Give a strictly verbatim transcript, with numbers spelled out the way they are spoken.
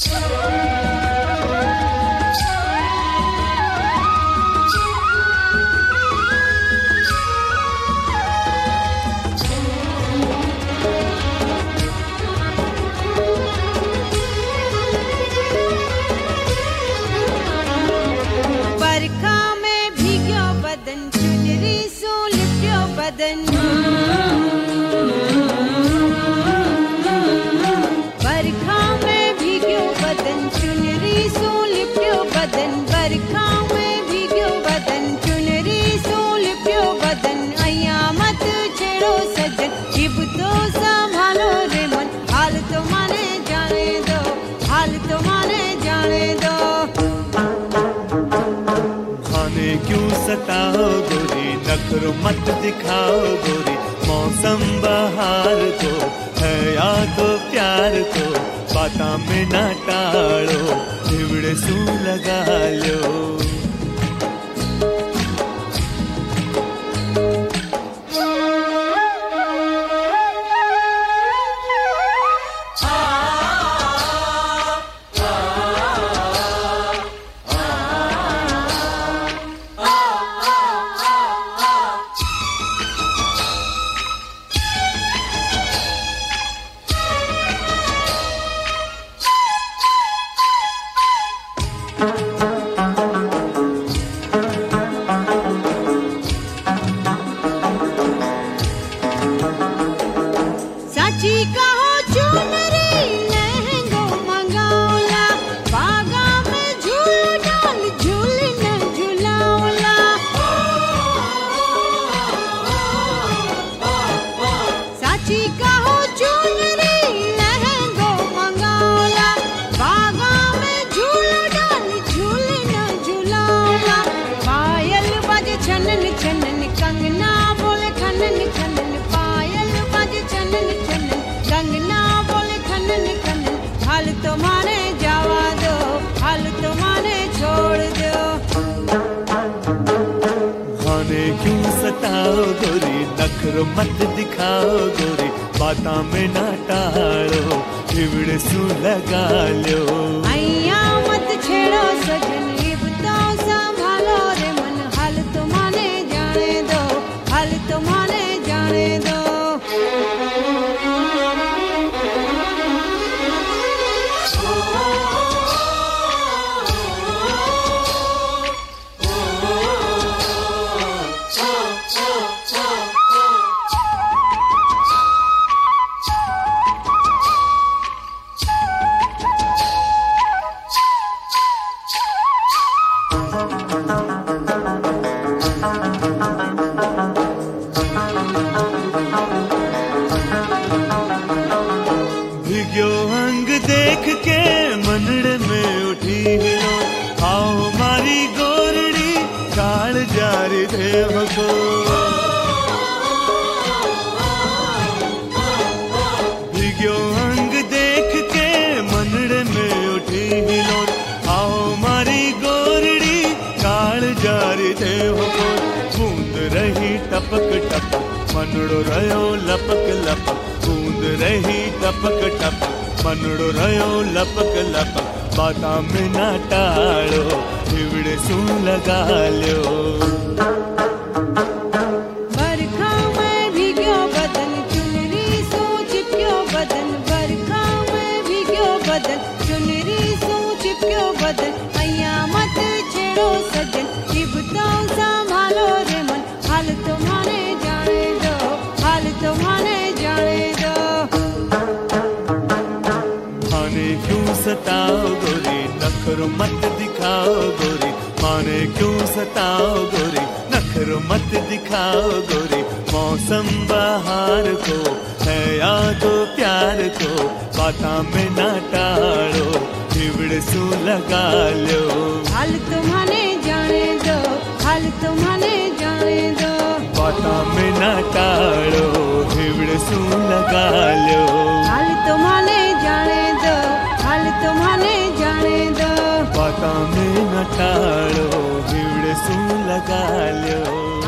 बरखा में भीग्यो बदन चुनरी सो लिप्यो बदन बरखा में भीग्यो बदन चुनरी सो लिप्यो बदन बरखा में भीग्यो बदन चुनरी सो लिप्यो बदन अया मत छेड़ो सजन जिब तो संभालो रे मन हाल तो माने जाने दो हाल तो माने जाने दो क्यों सताओ गोरी नखरो मत दिखाओ गोरी मौसम बहार को है या तो प्यार को बाता में ना टाड़ो हिवड़े सू लगा लो साची कहो चुनरी लहंगो मंगाओला बागा में झूल डाल झूल न झूलाओला साची कहो चुनरी लहंगो मंगाओला बागा में झूल डाल झूल न झूलाओला पायल बजे छनन छनन कंगना बोले खनन खनन पायल बजे छनन छनन कंगना बोले खनन खनन हाल तो माने जावा दो हाल तो माने छोड़ दो खाने क्यों सताओ गोरी नखरो मत दिखाओ गोरी बाता में ना टाड़ो हिवड़े सू लगा लो अया मत छेड़ो सजन इब तो संभालो रे मन हाल तो माने जाने दो हाल तो माने जाने दो भिग्यो अंग देख के मनड़ में उठी हिलो आओ हमारी गोरड़ी काल जारी देव को भिग्यो अंग देख के मनड़ में उठी हिलो आओ हमारी गोरड़ी काल जारी देव को बूंद रही टपक टपक मनड़ो रहो लपक लपक बूंद रही टपक टपक मनड़ो रहो लपक लपक बाता में ना टाड़ो हिवड़े सू लगा लो बरखा में भीग्यो बदन चुनरी सो चिपक्यो बदन बरखा में भीग्यो बदन चुनरी सो चिपक्यो बदन अया मत छेड़ो सजन जिब तो संभालो रे मन हाल तो माने जाने दो हाल तो माने जाने दो खाने क्यों सताओ गोरी नखरो मत दिखाओ गोरी माने क्यों सताओ गोरी नखरो मत दिखाओ गोरी मौसम बहार को है या तो प्यार को बाता में ना टाड़ो हिवड़े सू लगा लो हाल तो माने जाने दो हाल तो माने जाने दो बाता में ना टाड़ो हिवड़े सू लगा लो हाल तो माने जाने दो हाल तो माने जाने दो बाता में न टाड़ो हिवड़े सू लगा लो।